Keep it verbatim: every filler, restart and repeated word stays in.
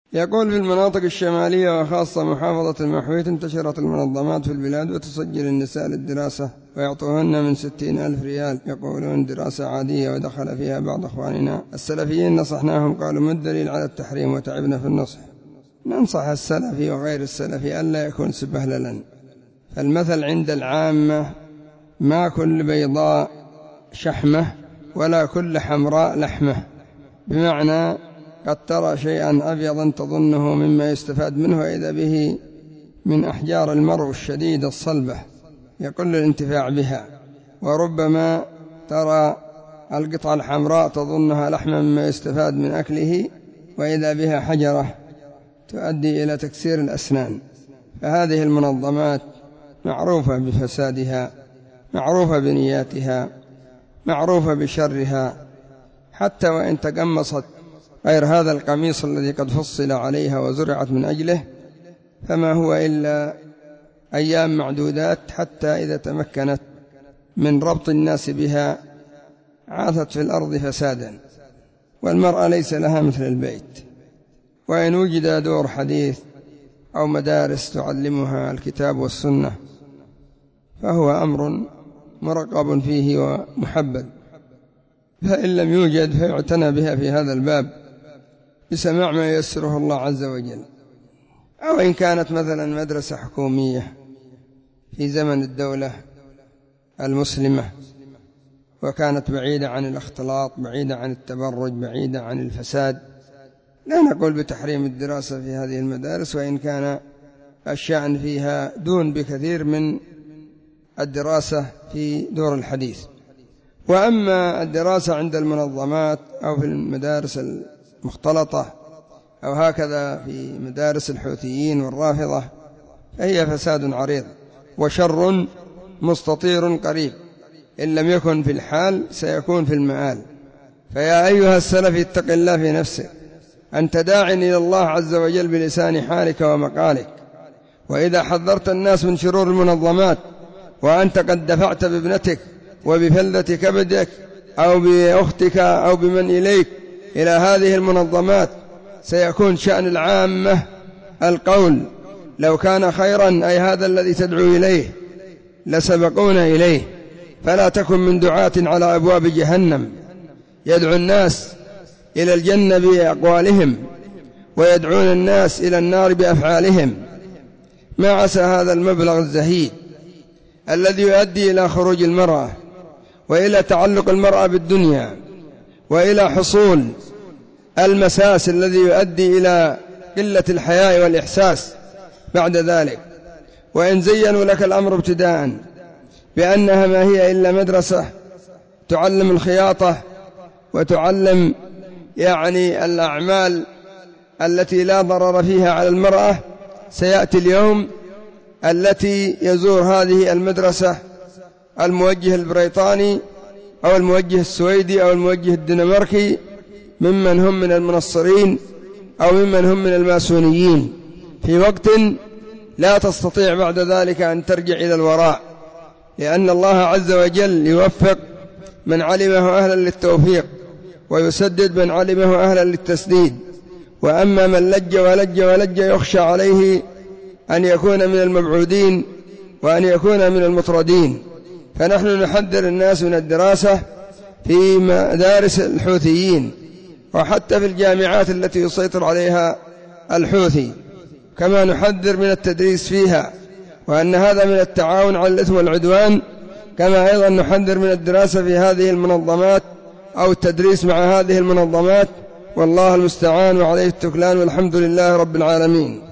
يقول: في المناطق الشمالية وخاصة محافظة المحويت انتشرت المنظمات في البلاد وتسجل النساء للدراسة ويعطوهن من ستين ألف ريال، يقولون دراسة عادية، ودخل فيها بعض أخواننا السلفيين نصحناهم قالوا: ما الدليل على التحريم؟ وتعبنا في النصح. ننصح السلفي وغير السلفي ألا يكون سبهللا، فالمثل عند العامة: ما كل بيضاء شحمة ولا كل حمراء لحمة، بمعنى قد ترى شيئا أبيضا تظنه مما يستفاد منه وإذا به من أحجار المرء الشديدة الصلبة يقل الانتفاع بها، وربما ترى القطعة الحمراء تظنها لحما مما يستفاد من أكله وإذا بها حجرة تؤدي إلى تكسير الأسنان. فهذه المنظمات معروفة بفسادها، معروفة بنياتها، معروفة بشرها، حتى وإن تقمصت غير هذا القميص الذي قد فصل عليها وزرعت من أجله، فما هو إلا أيام معدودات حتى إذا تمكنت من ربط الناس بها عاثت في الأرض فسادا. والمرأة ليس لها مثل البيت، وإن وجد دور حديث أو مدارس تعلمها الكتاب والسنة فهو أمر مرقب فيه ومحبب، فإن لم يوجد فيعتنى بها في هذا الباب بسماع ما ييسره الله عز وجل. أو إن كانت مثلا مدرسة حكومية في زمن الدولة المسلمة وكانت بعيدة عن الاختلاط، بعيدة عن التبرج، بعيدة عن الفساد، لا نقول بتحريم الدراسة في هذه المدارس، وإن كان الشأن فيها دون بكثير من الدراسة في دور الحديث. وأما الدراسة عند المنظمات أو في المدارس المختلطة أو هكذا في مدارس الحوثيين والرافضة فهي فساد عريض وشر مستطير قريب، إن لم يكن في الحال سيكون في المآل. فيا أيها السلفي اتق الله في نفسك، أنت داع إلى الله عز وجل بلسان حالك ومقالك، وإذا حذرت الناس من شرور المنظمات وأنت قد دفعت بابنتك وبفلذة كبدك أو بأختك أو بمن إليك إلى هذه المنظمات سيكون شأن العامة القول: لو كان خيرا أي هذا الذي تدعو إليه لسبقونا إليه. فلا تكن من دعاة على أبواب جهنم يدعو الناس إلى الجنة بأقوالهم ويدعون الناس إلى النار بأفعالهم. ما عسى هذا المبلغ الزهيد الذي يؤدي إلى خروج المرأة وإلى تعلق المرأة بالدنيا وإلى حصول المساس الذي يؤدي إلى قلة الحياء والإحساس بعد ذلك. وإن زينوا لك الأمر ابتداء بأنها ما هي إلا مدرسة تعلم الخياطة وتعلم يعني الأعمال التي لا ضرر فيها على المرأة، سيأتي اليوم التي يزور هذه المدرسة الموجه البريطاني أو الموجه السويدي أو الموجه الدنماركي ممن هم من المنصرين أو ممن هم من الماسونيين في وقت لا تستطيع بعد ذلك أن ترجع إلى الوراء، لأن الله عز وجل يوفق من علمه أهلا للتوفيق ويسدد من علمه أهلا للتسديد. وأما من لج ولج ولج يخشى عليه أن يكون من المبعودين وأن يكون من المطردين. فنحن نحذر الناس من الدراسة في مدارس الحوثيين وحتى في الجامعات التي يسيطر عليها الحوثي، كما نحذر من التدريس فيها، وأن هذا من التعاون على الإثم والعدوان، كما أيضا نحذر من الدراسة في هذه المنظمات أو التدريس مع هذه المنظمات. والله المستعان وعليه التكلان، والحمد لله رب العالمين.